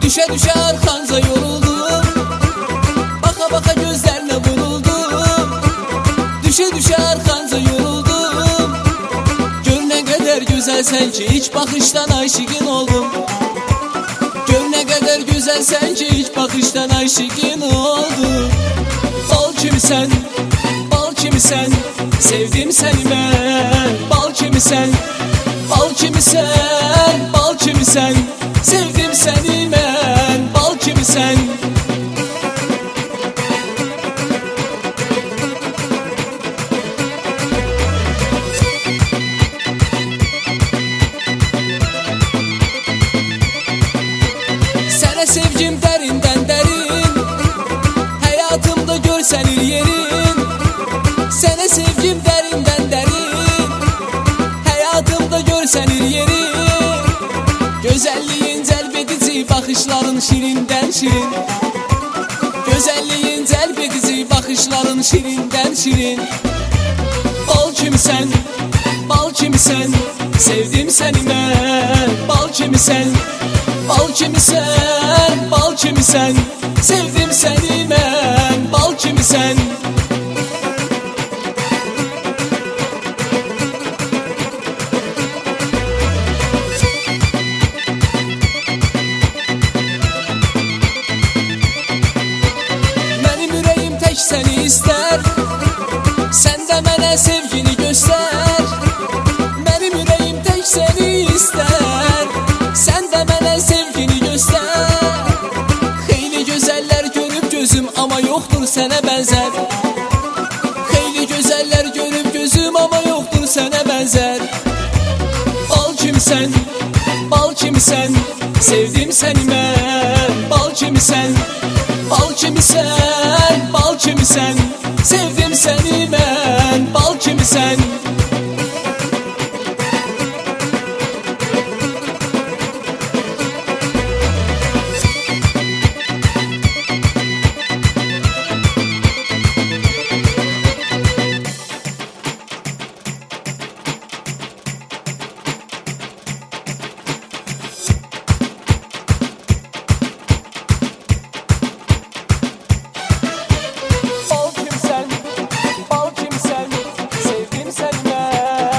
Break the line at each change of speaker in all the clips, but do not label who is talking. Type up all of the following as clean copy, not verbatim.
Düşe düşe arkanca yoruldum, baka baka gözlerine vuruldum. Düşe düşe arkanca yoruldum, gör ne kadar güzelsen ki hiç bakıştan aşıkın oldum. Gör ne kadar güzelsen ki hiç bakıştan aşıkın oldum. Bal kimisən, bal kimisən, sevdim seni ben. Bal kimisən, bal kimisən, bal kimisən, sevdim seni ben. Bal kimisən. Sənə sevgim dərindən dərin, həyatımda görsənir yerin. Sənə sevgim dərindən dərin, həyatımda görsənir yerin. Gözəlliyin cəlbedici, baxışların şirindən şirin. Gözəlliyin cəlbedici, baxışların şirindən şirin. Bal kimisən, bal kimisən, sevdim səni mən. Bal kimisən, bal kimisən, bal kimisən, sevdim səni mən. Bal kimisən. Mənim ürəyim tək səni istər, sən də mənə sevgini göstər. Mənim ürəyim tək səni istər, sən də mənə sevgini göstər. Xeyli gözəllər görüb gözüm, amma yoxdur sənə bənzər. Xeyli gözəllər görüb gözüm, amma yoxdur sənə bənzər. Bal kimisən, bal kimisən, sevdim səni mən. Bal kimisən, bal kimisən, bal kimisən, sevdim səni mən. Bal kimisən.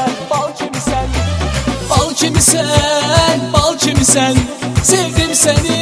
Bal kimisən, bal kimisən, sevdim səni